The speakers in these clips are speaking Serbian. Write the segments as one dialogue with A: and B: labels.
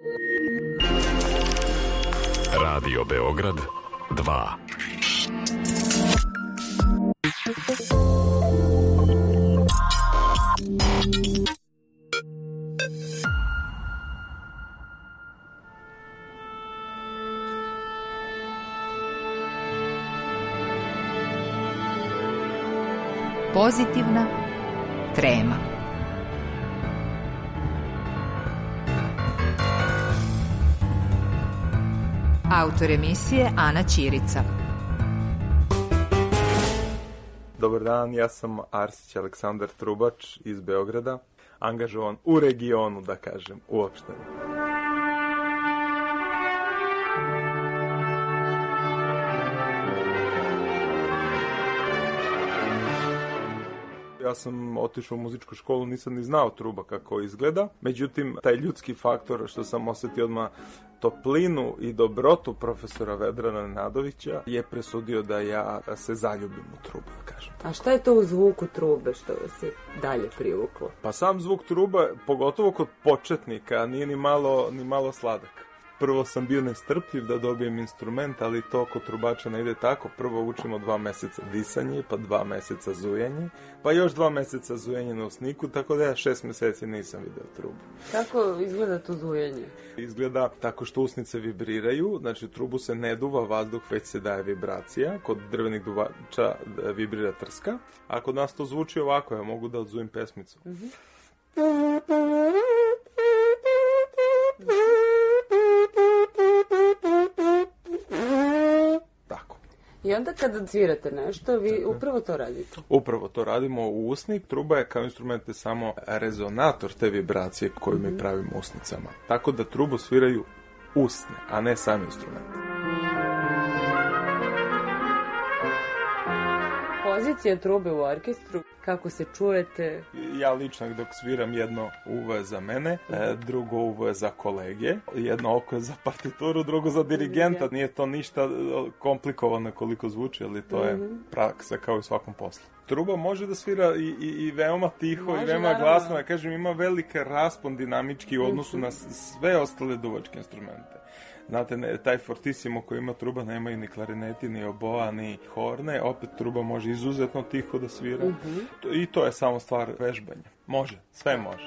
A: Radio Beograd 2.
B: Pozitivna trema. Autor emisije Ana Ćirica.
C: Dobar dan, ja sam Arsić Aleksandar Trubač iz Beograda, angažovan u regionu, da kažem, uopšteno. Ja sam otišao u muzičku školu, nisam ni znao truba kako izgleda. Međutim, taj ljudski faktor što sam osetio odmah toplinu i dobrotu profesora Vedrana Nenadovića je presudio da ja se zaljubim u trubu, da kažem.
D: A šta je to u zvuku trube što vas je dalje privuklo?
C: Pa sam zvuk truba, pogotovo kod početnika, nije ni malo sladak. Prvo sam bio nestrpljiv da dobijem instrument, ali to kod trubača ne ide tako. Prvo učimo 2 meseca disanje, pa 2 meseca zujanje, pa još 2 meseca zujanje na usniku, tako da ja 6 meseci nisam video trubu.
D: Kako izgleda to zujanje?
C: Izgleda tako što usnice vibriraju, znači trubu se ne duva vazduh, već se daje vibracija. Kod drvenih duvača vibrira trska, a kod nas to zvuči ovako, ja mogu da odzujem pesmicu.
D: I onda kada svirate nešto, vi upravo to radite?
C: Upravo to radimo u usnik. Truba je kao instrument samo rezonator te vibracije koju mi pravimo usnicama. Tako da trubu sviraju usne, a ne sam instrument.
D: Pozicija trube u orkestru, kako se čujete?
C: Ja lično dok sviram, jedno uvo je za mene, drugo uvo je za kolege, jedno oko je za partituru, drugo za dirigenta. Nije to ništa komplikovano koliko zvuči, ali to je praksa kao i u svakom poslu. Truba može da svira i veoma tiho, može, i veoma naravno glasno. Ja kažem, ima velike raspon dinamički u odnosu na sve ostale duvačke instrumente. Znate, taj fortissimo koji ima truba nemaju ni klarineti, ni oboa, ni horne. Opet truba može izuzetno tiho da svira. I to je samo stvar vežbanja. Može, sve može.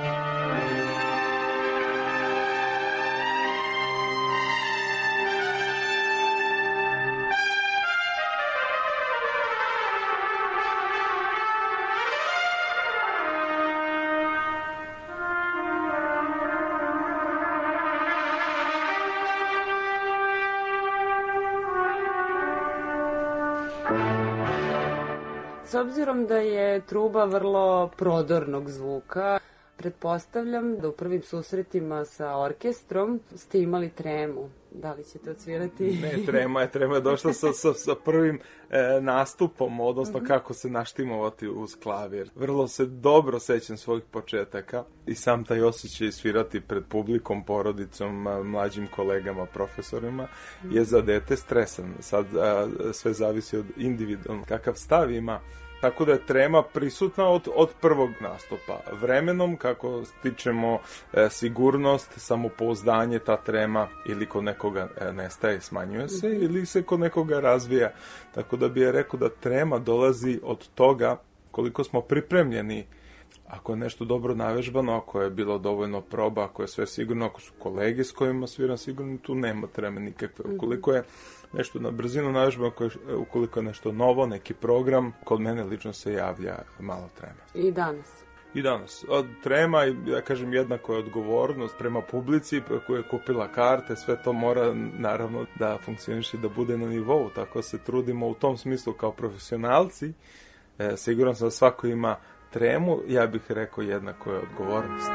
D: S obzirom da je truba vrlo prodornog zvuka, pretpostavljam da u prvim susretima sa orkestrom ste imali tremu. Da li ćete odsvirati?
C: Ne, trema je došla sa prvim nastupom, odnosno kako se naštimovati uz klavir. Vrlo se dobro sećam svojih početaka i sam taj osjećaj svirati pred publikom, porodicom, mlađim kolegama, profesorima je za dete stresan. Sad sve zavisi od individualnog kakav stav ima. Tako da je trema prisutna od prvog nastupa. Vremenom, kako stičemo sigurnost, samopouzdanje, ta trema ili kod nekoga nestaje, smanjuje se, ili se kod nekoga razvija. Tako da bih rekao da trema dolazi od toga koliko smo pripremljeni. Ako je nešto dobro navežbano, ako je bilo dovoljno proba, ako je sve sigurno, ako su kolege s kojima sviram sigurno, tu nema treme nikakve. Ukoliko je nešto na brzinu navežbano, ukoliko je nešto novo, neki program, kod mene lično se javlja malo treme.
D: I danas?
C: I danas. Trema, ja kažem, jednako je odgovornost prema publici koja je kupila karte, sve to mora naravno da funkcioniše, da bude na nivou, tako se trudimo u tom smislu kao profesionalci. Siguran sam da svako ima tremu, ja bih rekao jednako je odgovornost.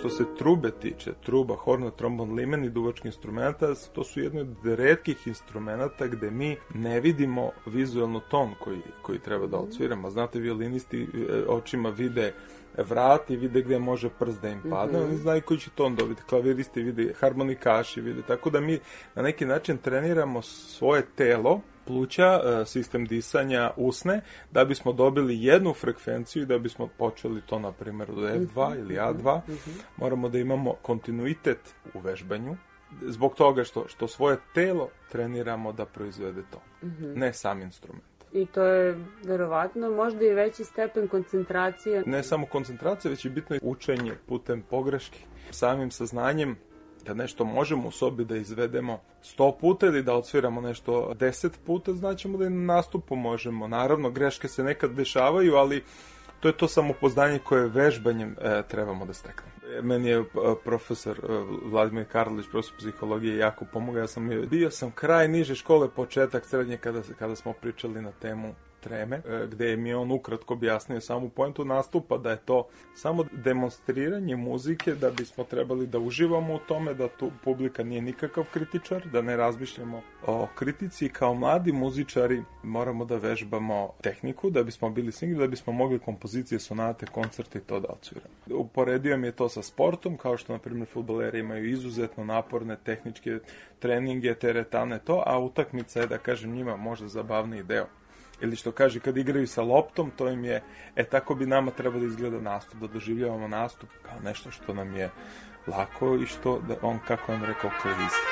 C: Što se trube tiče, truba, horna, trombon, limen i duvački instrumenta, to su jedni od retkih instrumenta gde mi ne vidimo vizualno ton koji treba da odsviramo. Znate, violinisti očima vide vrat i vide gde može prst da im padne, oni znaju koji će ton dobiti, klaviristi vide, harmonikaši vide, tako da mi na neki način treniramo svoje telo, pluća, sistem disanja, usne, da bismo dobili jednu frekvenciju i da bismo počeli to, na primjer, od F2 ili A2, moramo da imamo kontinuitet u vežbanju, zbog toga što svoje telo treniramo da proizvede to, ne sam instrument.
D: I to je verovatno možda i veći stepen koncentracije.
C: Ne samo koncentracija, već je bitno učenje putem pogreški. Samim saznanjem da nešto možemo u sobi da izvedemo 100 puta ili da odsviramo nešto 10 puta, znaćemo da i na nastupu možemo. Naravno, greške se nekad dešavaju, ali to je to samopoznanje koje vežbanjem trebamo da steknemo. Meni je profesor Vladimir Karlović, profesor psihologije, jako pomogao. Bio sam kraj niže škole, početak srednje, kada smo pričali na temu treme, gde mi je on ukratko objasnio samu poentu nastupa, da je to samo demonstriranje muzike, da bismo trebali da uživamo u tome, da tu publika nije nikakav kritičar, da ne razmišljamo o kritici. Kao mladi muzičari moramo da vežbamo tehniku, da bismo bili singli, da bismo mogli kompozicije, sonate, koncerte i to da odsviramo. Uporedio mi je to sa sportom, kao što, na primjer, fudbaleri imaju izuzetno naporne tehničke treninge, teretane, to, a utakmica je, da kažem, njima možda zabavniji deo. Ili što kaže, kad igraju sa loptom, to im je, tako bi nama trebalo da izgleda nastup, da doživljavamo nastup kao nešto što nam je lako i što, da on, kako on rekao, klizi.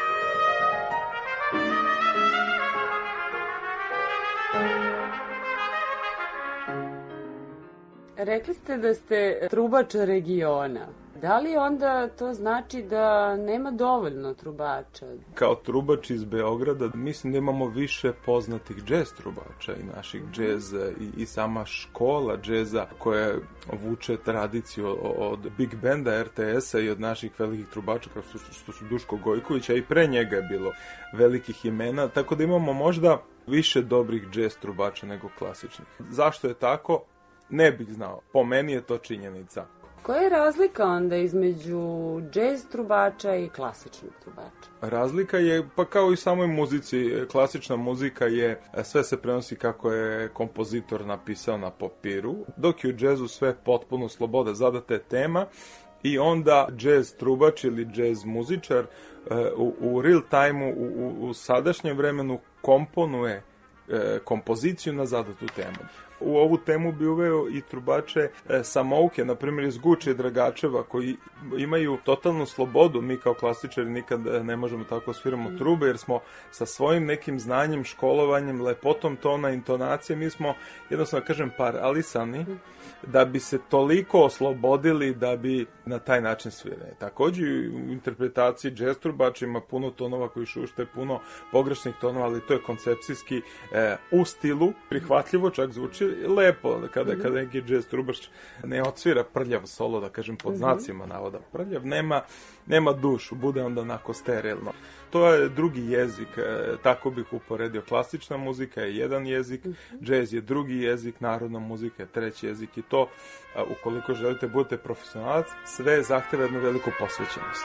D: Rekli ste da ste trubač regiona. Da li onda to znači da nema dovoljno trubača?
C: Kao trubač iz Beograda, mislim da imamo više poznatih džez trubača i naših džeza i sama škola džeza koja vuče tradiciju od Big Benda, RTS-a i od naših velikih trubača kao što su Duško Gojković, a i pre njega je bilo velikih imena, tako da imamo možda više dobrih džez trubača nego klasičnih. Zašto je tako? Ne bih znao. Po meni je to činjenica.
D: Koja je razlika onda između džez trubača i klasičnog trubača?
C: Razlika je, pa kao i samoj muzici, klasična muzika je, sve se prenosi kako je kompozitor napisao na papiru, dok je u džezu sve potpuno sloboda, zadata je tema i onda džez trubač ili džez muzičar u real time-u, u sadašnjem vremenu komponuje kompoziciju na zadatu temu. U ovu temu bi uveo i trubače samouke, na primjer iz Guče i Dragačeva, koji imaju totalnu slobodu. Mi kao klasičari nikad ne možemo tako sviramo trube, jer smo sa svojim nekim znanjem, školovanjem, lepotom tona, intonacije, mi smo, jednostavno kažem, paralisani, da bi se toliko oslobodili da bi na taj način svirali. Također u interpretaciji džez trubača ima puno tonova koji šušte, puno pogrešnih tonova, ali to je koncepcijski u stilu, prihvatljivo, čak zvuči lepo, kada neki džez trubač ne odsvira prljav solo, da kažem pod znacima navoda prljav, nema dušu, bude onda onako sterilno. To je drugi jezik, tako bih uporedio. Klasična muzika je jedan jezik, džez je drugi jezik, narodna muzika je treći jezik i to, ukoliko želite budete profesionalac, sve zahteva jednu veliku posvećenost.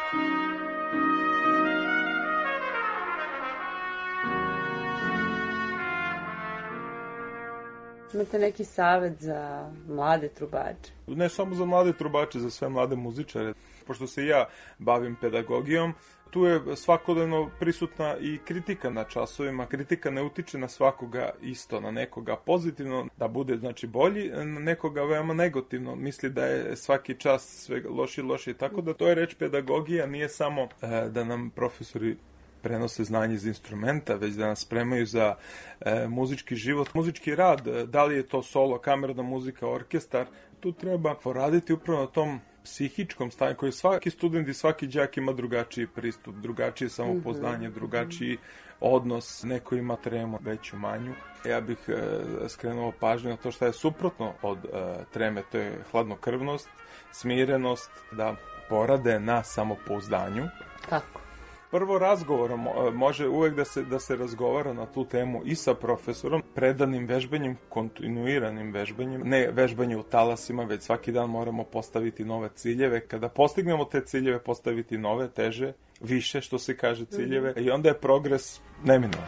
D: Imate neki savjet za mlade trubače?
C: Ne samo za mlade trubače, za sve mlade muzičare. Pošto se ja bavim pedagogijom, tu je svakodnevno prisutna i kritika na časovima. Kritika ne utiče na svakoga isto, na nekoga pozitivno, da bude znači bolji, na nekoga veoma negativno. Misli da je svaki čas sve loši. Tako da to je reč pedagogija, nije samo da nam profesori prenose znanje iz instrumenta, već da nas spremaju za muzički život, muzički rad, da li je to solo, kamerna muzika, orkestar. Tu treba poraditi upravo na tom psihičkom stanju koji svaki student i svaki đak ima drugačiji pristup, drugačije samopoznanje, drugačiji odnos, neko ima tremu veću, manju. Ja bih skrenuo pažnju na to što je suprotno od treme, to je hladnokrvnost, smirenost, da porade na samopouzdanju.
D: Kako?
C: Prvo razgovorom, može uvek da se razgovara na tu temu i sa profesorom, predanim vežbanjem, kontinuiranim vežbanjem, ne vežbanje u talasima, već svaki dan moramo postaviti nove ciljeve. Kada postignemo te ciljeve, postaviti nove, teže, više, što se kaže, ciljeve, i onda je progres neminovan.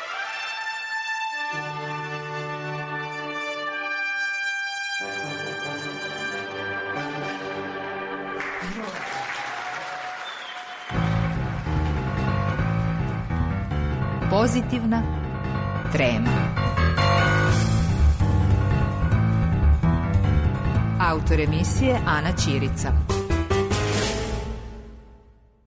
B: Pozitivna trema. Autor emisije Ana Ćirica.